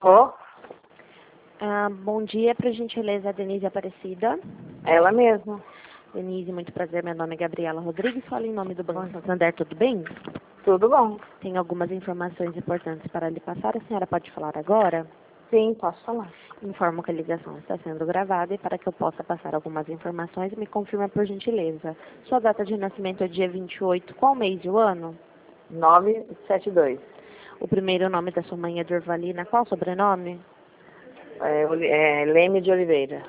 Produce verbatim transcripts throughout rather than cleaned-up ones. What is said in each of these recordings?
Ó, Ah, bom dia, por gentileza, Denise Aparecida. ela mesma. Denise, muito prazer, meu nome é Gabriela Rodrigues, falo em nome do Banco Santander, tudo bem? Tudo bom? Tenho algumas informações importantes para lhe passar, a senhora pode falar agora? Sim, posso falar. Informo que a ligação está sendo gravada e para que eu possa passar algumas informações, me confirma por gentileza. Sua data de nascimento é dia vinte e oito, qual mês e o ano? nove sete dois. O primeiro nome da sua mãe é Durvalina, qual sobrenome? É, Oli- é, Leme de Oliveira.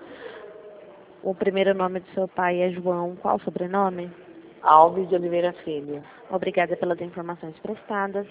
O primeiro nome do seu pai é João, qual sobrenome? Alves de Oliveira Filho. Obrigada pelas informações prestadas.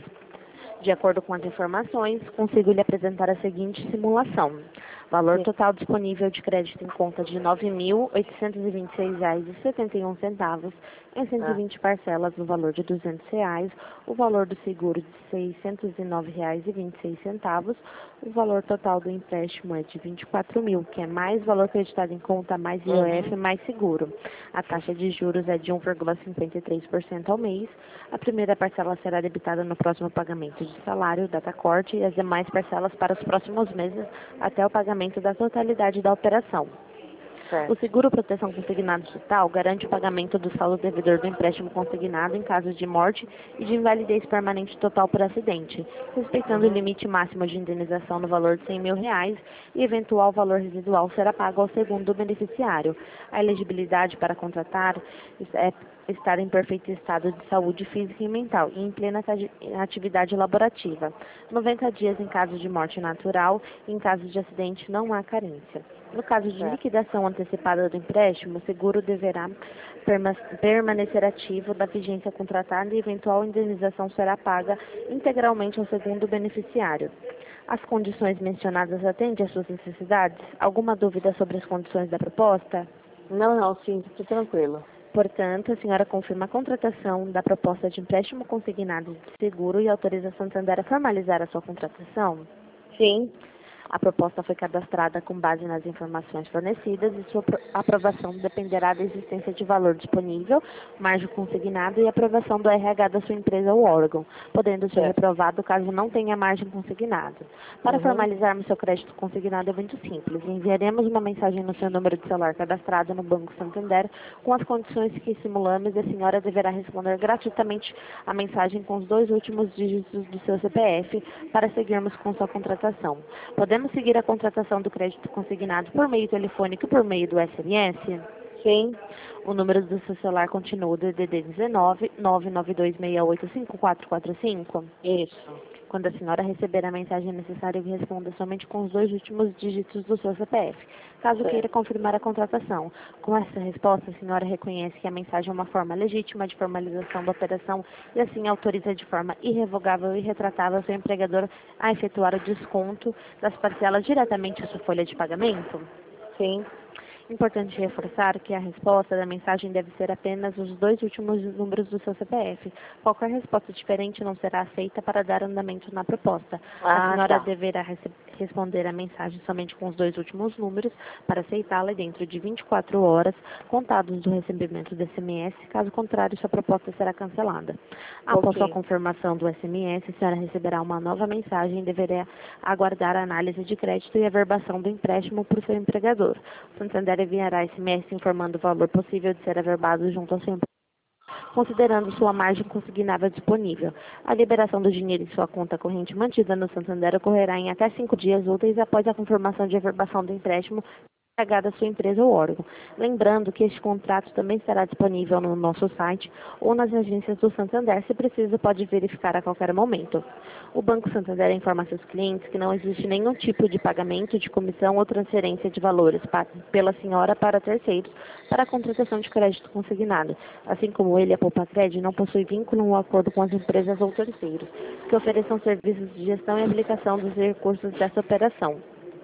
De acordo com as informações, consigo lhe apresentar a seguinte simulação. Valor Sim. total disponível de crédito em conta de nove mil oitocentos e vinte e seis reais e setenta e um centavos em cento e vinte parcelas no valor de duzentos reais, o valor do seguro de seiscentos e nove reais e vinte e seis centavos, o valor total do empréstimo é de vinte e quatro mil, que é mais valor acreditado em conta, mais I O F, Uhum. mais seguro. A taxa de juros é de um vírgula cinquenta e três por cento ao mês. A primeira parcela será debitada no próximo pagamento de salário, data corte, e as demais parcelas para os próximos meses até o pagamento da totalidade da operação. O Certo. seguro proteção consignado total garante o pagamento do saldo devedor do empréstimo consignado em caso de morte e de invalidez permanente total por acidente, respeitando o Uhum. limite máximo de indenização no valor de cem mil reais e eventual valor residual será pago ao segundo beneficiário. A elegibilidade para contratar é estar em perfeito estado de saúde física e mental e em plena atividade laborativa. noventa dias em caso de morte natural e em caso de acidente não há carência. No caso de Certo. liquidação antecipada do empréstimo, o seguro deverá perma permanecer ativo da vigência contratada e eventual indenização será paga integralmente ao segundo beneficiário. As condições mencionadas atendem às suas necessidades? Alguma dúvida sobre as condições da proposta? Não, não, sim, tudo tranquilo. Portanto, a senhora confirma a contratação da proposta de empréstimo consignado de seguro e autoriza a Santander a formalizar a sua contratação? Sim. A proposta foi cadastrada com base nas informações fornecidas e sua aprovação dependerá da existência de valor disponível, margem consignado e aprovação do R H da sua empresa ou órgão, podendo ser Certo. reprovado caso não tenha margem consignada. Para Uhum. formalizarmos seu crédito consignado é muito simples. Enviaremos uma mensagem no seu número de celular cadastrado no Banco Santander com as condições que simulamos e a senhora deverá responder gratuitamente a mensagem com os dois últimos dígitos do seu C P F para seguirmos com sua contratação. Podemos seguir a contratação do crédito consignado por meio telefônico e por meio do S M S? Sim. O número do seu celular continua o D D D dezenove, nove nove dois seis oito cinco quatro quatro cinco? Isso. Quando a senhora receber a mensagem, é necessário que responda somente com os dois últimos dígitos do seu C P F, caso queira Certo. confirmar a contratação. Com essa resposta, a senhora reconhece que a mensagem é uma forma legítima de formalização da operação e assim autoriza de forma irrevogável e retratável seu empregador a efetuar o desconto das parcelas diretamente à sua folha de pagamento? Sim. Importante reforçar que a resposta da mensagem deve ser apenas os dois últimos números do seu C P F. Qualquer resposta diferente não será aceita para dar andamento na proposta. A Ah, senhora tá. deverá responder a mensagem somente com os dois últimos números para aceitá-la dentro de vinte e quatro horas, contados do recebimento do S M S. Caso contrário, sua proposta será cancelada. Após sua Ok. confirmação do S M S, a senhora receberá uma nova mensagem e deverá aguardar a análise de crédito e a verbação do empréstimo por seu empregador. O Santander enviará S M S informando o valor possível de ser averbado junto ao seu empregador, considerando sua margem consignável disponível. A liberação do dinheiro em sua conta corrente mantida no Santander ocorrerá em até cinco dias úteis após a confirmação de averbação do empréstimo da sua empresa ou órgão. Lembrando que este contrato também estará disponível no nosso site ou nas agências do Santander. Se preciso, pode verificar a qualquer momento. O Banco Santander informa a seus clientes que não existe nenhum tipo de pagamento de comissão ou transferência de valores pela senhora para terceiros para a contratação de crédito consignado. Assim como ele, a Poupa-Cred não possui vínculo ou acordo com as empresas ou terceiros que ofereçam serviços de gestão e aplicação dos recursos dessa operação.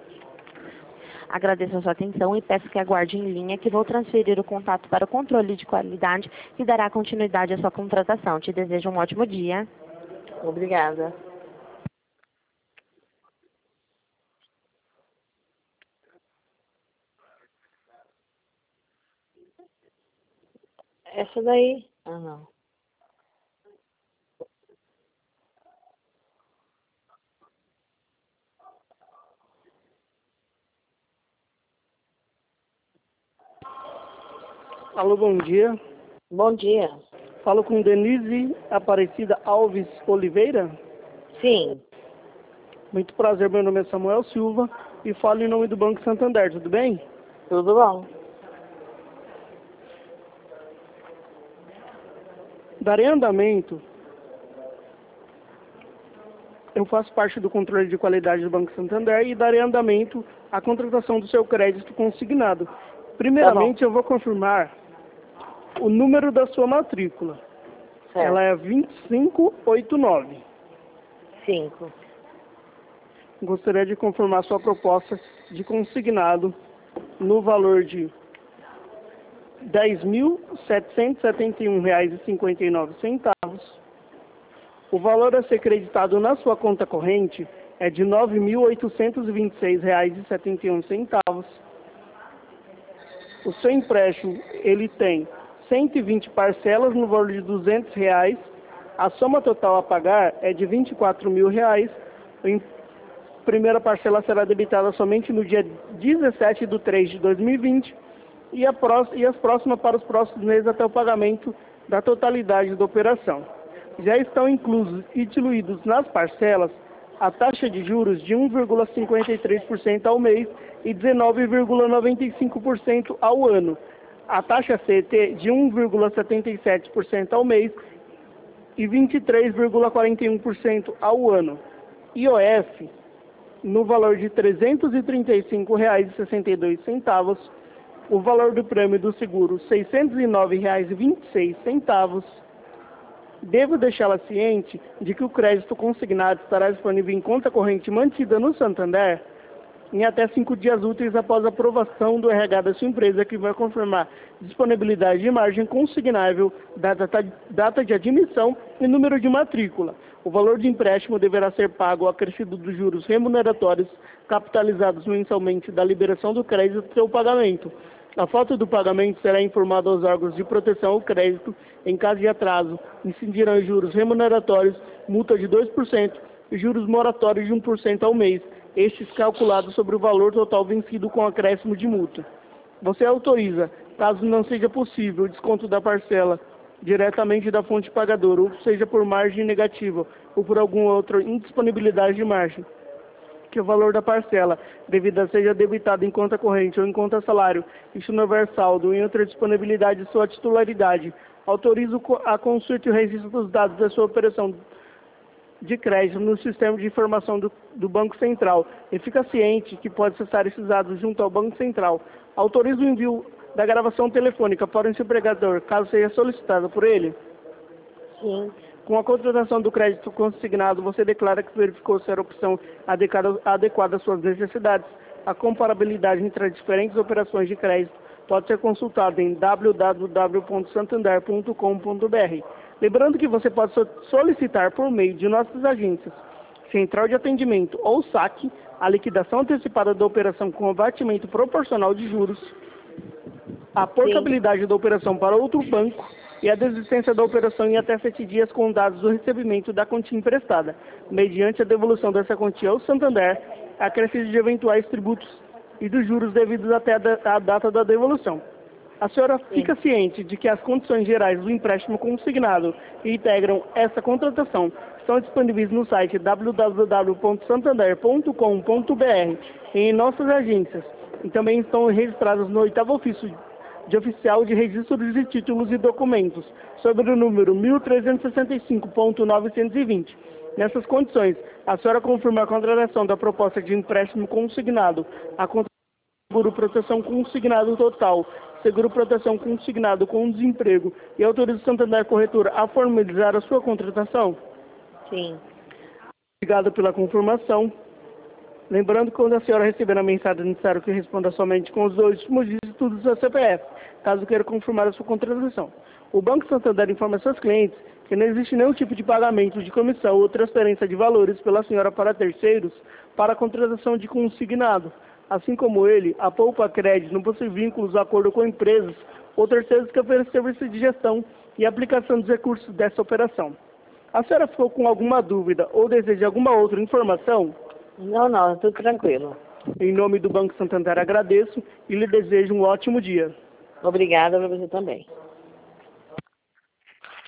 Agradeço a sua atenção e peço que aguarde em linha que vou transferir o contato para o controle de qualidade que dará continuidade à sua contratação. Te desejo um ótimo dia. Obrigada. Essa daí? Ah, não. Alô, bom dia. Bom dia. Falo com Denise Aparecida Alves Oliveira. Sim. Muito prazer, meu nome é Samuel Silva e falo em nome do Banco Santander, tudo bem? Tudo bom? Darei andamento. Eu faço parte do controle de qualidade do Banco Santander e darei andamento à contratação do seu crédito consignado. Primeiramente, Tá eu vou confirmar o número da sua matrícula. Certo. Ela é vinte e cinco oitenta e nove. Cinco. Gostaria de confirmar sua proposta de consignado no valor de dez mil setecentos e setenta e um reais e cinquenta e nove centavos. O valor a ser creditado na sua conta corrente é de nove mil oitocentos e vinte e seis reais e setenta e um centavos. O seu empréstimo, ele tem cento e vinte parcelas no valor de duzentos reais. A soma total a pagar é de vinte e quatro mil reais. A primeira parcela será debitada somente no dia dezessete de três de dois mil e vinte e, a próxima, e as próximas para os próximos meses até o pagamento da totalidade da operação. Já estão inclusos e diluídos nas parcelas a taxa de juros de um vírgula cinquenta e três por cento ao mês e dezenove vírgula noventa e cinco por cento ao ano. A taxa C T de um vírgula setenta e sete por cento ao mês e vinte e três vírgula quarenta e um por cento ao ano. I O F no valor de trezentos e trinta e cinco reais e sessenta e dois centavos. O valor do prêmio do seguro seiscentos e nove reais e vinte e seis centavos. Devo deixá-la ciente de que o crédito consignado estará disponível em conta corrente mantida no Santander em até cinco dias úteis após a aprovação do R H da sua empresa, que vai confirmar disponibilidade de margem consignável, data, data de admissão e número de matrícula. O valor de empréstimo deverá ser pago ao acrescido dos juros remuneratórios capitalizados mensalmente da liberação do crédito e seu pagamento. A falta do pagamento será informada aos órgãos de proteção ao crédito. Em caso de atraso, incidirão juros remuneratórios, multa de dois por cento e juros moratórios de um por cento ao mês, estes calculados sobre o valor total vencido com acréscimo de multa. Você autoriza, caso não seja possível, o desconto da parcela diretamente da fonte pagadora, ou seja por margem negativa ou por alguma outra indisponibilidade de margem, que o valor da parcela devida seja debitado em conta corrente ou em conta salário, isto não houver saldo em outra disponibilidade de sua titularidade. Autorizo a consulta e o registro dos dados da sua operação de crédito no sistema de informação do, do Banco Central e fica ciente que pode acessar esses dados junto ao Banco Central. Autorizo o envio da gravação telefônica para o seu empregador, caso seja solicitada por ele. Sim. Com a contratação do crédito consignado, você declara que verificou ser a opção adequada, adequada às suas necessidades. A comparabilidade entre as diferentes operações de crédito pode ser consultada em w w w ponto santander ponto com ponto b r. Lembrando que você pode solicitar por meio de nossas agências, Central de Atendimento ou S A C, a liquidação antecipada da operação com abatimento proporcional de juros, a portabilidade da operação para outro banco e a desistência da operação em até sete dias com dados do recebimento da quantia emprestada, mediante a devolução dessa quantia ao Santander, acrescido de eventuais tributos e dos juros devidos até a data da devolução. A senhora fica Sim. ciente de que as condições gerais do empréstimo consignado que integram essa contratação estão disponíveis no site w w w ponto santander ponto com ponto b r e em nossas agências, e também estão registradas no oitavo ofício de oficial de registro de títulos e documentos, sobre o número mil trezentos e sessenta e cinco ponto novecentos e vinte. Nessas condições, a senhora confirma a contratação da proposta de empréstimo consignado, a contratação de seguro proteção consignado total, seguro proteção consignado com desemprego e autoriza o Santander Corretora a formalizar a sua contratação? Sim. Obrigado pela confirmação. Lembrando que quando a senhora receber a mensagem, é necessário que responda somente com os dois últimos dígitos do seu C P F, caso queira confirmar a sua contratação. O Banco Santander informa seus clientes que não existe nenhum tipo de pagamento de comissão ou transferência de valores pela senhora para terceiros para a contratação de consignado. Assim como ele, a Poupa Crédito não possui vínculos de acordo com empresas ou terceiros que oferecem serviço de gestão e aplicação dos recursos dessa operação. A senhora ficou com alguma dúvida ou deseja alguma outra informação? Não, não, tudo tranquilo. Em nome do Banco Santander agradeço e lhe desejo um ótimo dia. Obrigada para você também.